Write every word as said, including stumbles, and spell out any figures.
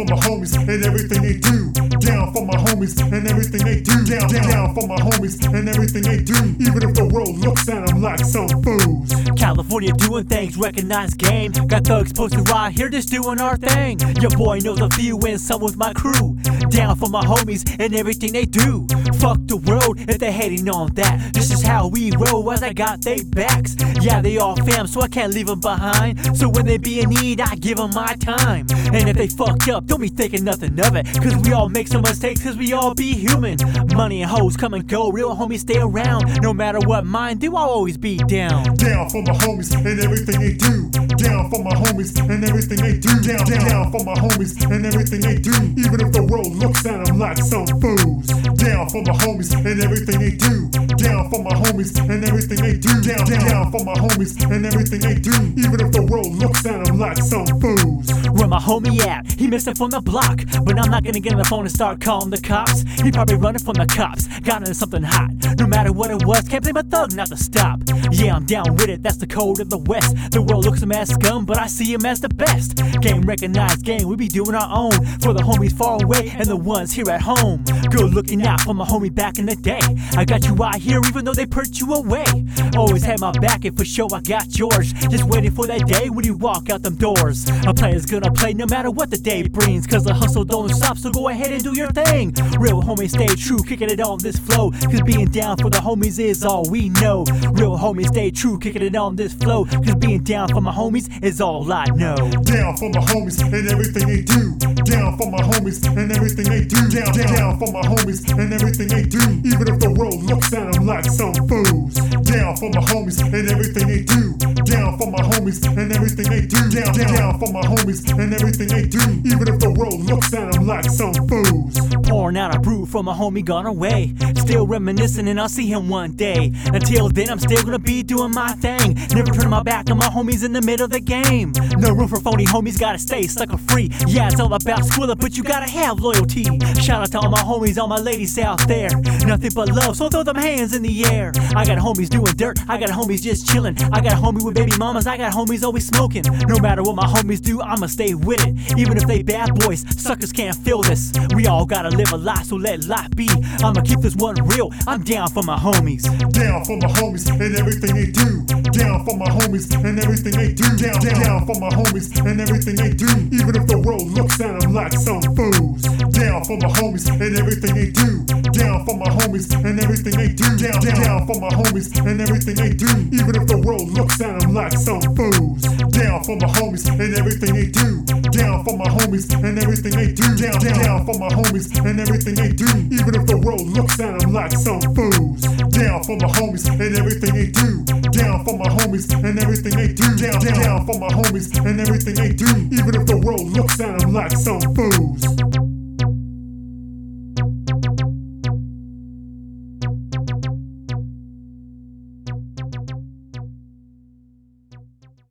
for my homies and everything they do. Down for my homies and everything they do. Down, down, down for my homies and everything they do. Even if the world looks at them like some fools. California doing things, recognized game. Got thugs posted right here just doing our thing. Your boy knows a few and some with my crew. Down for my homies and everything they do. Fuck the world if they hating on that. This is how we roll as I got they backs. Yeah, they all fam, so I can't leave them behind. So when they be in need, I give them my time. And if they fucked up, don't be thinking nothing of it. Cause we all make some mistakes, cause we all be human. Money and hoes come and go, real homies stay around. No matter what mine do, I'll always be down. Down for my homies and everything they do. Down for my homies and everything they do. Down, down, down for my homies and everything they do. Even if the world looks at them like some fools. Down for my homies and everything they do. Down for my homies and everything they do. Down, down, down for my homies and everything they do. Even if the world looks at them like some fools. Where my homie at? He missed it from the block. But I'm not gonna get on the phone and start calling the cops. He probably running from the cops, got into something hot. No matter what it was, can't blame a thug not to stop. Yeah, I'm down with it, that's the code of the West. The world looks him as scum, but I see him as the best. Game recognized game, we be doing our own. For the homies far away and the ones here at home. Good looking out for my homie back in the day. I got you out here even though they put you away. Always had my back and for sure I got yours. Just waiting for that day when you walk out them doors. A player's gonna play no matter what the day brings. Cause the hustle don't stop, so go ahead and do your thing. Real homies stay true, kicking it on this flow. Cause being down for the homies is all we know. Real homies stay true, kicking it on this flow. Cause being down for my homies is all I know. Down for my homies and everything they do. Down for my homies and everything they do. Down, down, down for my homies and everything they do. Even if the world looks at them like some fools. Down for my homies and everything they do. Down for my homies and everything they do. Down, down, down for my homies and everything they do. Even if the world looks at them like some fools. Pouring out a brew from a homie gone away. Still reminiscing and I'll see him one day. Until then I'm still gonna be doing my thing. Never turning my back on my homies in the middle of the game. No room for phony homies, gotta stay sucker free. Yeah, it's all about schooling, but you gotta have loyalty. Shout out to all my homies, all my ladies out there. Nothing but love, so throw them hands in the air. I got homies doing dirt, I got homies just chilling. I got a homie with baby mamas, I got homies always smoking. No matter what my homies do, I'ma stay with it. Even if they bad boys, suckers can't feel this. We all gotta live a life, so let life be. I'ma keep this one real, I'm down for my homies. Down for my homies and everything they do. Down for my homies and everything they do. Down, down, down for my homies and everything they do. Even if the world looks at them like some fools. Down for my homies and everything they do. Down for my homies and everything they do. Down, down, down for my homies and everything they do. Even if the world looks at them like some fools. Down for my homies and everything they do. Down for my homies and everything they do. Down, down, down for my homies and everything they do. Even if the world looks at them like some fools. Down for my homies and everything they do. Down for my homies and everything they do. Down, down, down for my homies and everything they do. Even if the world looks at them like some fools.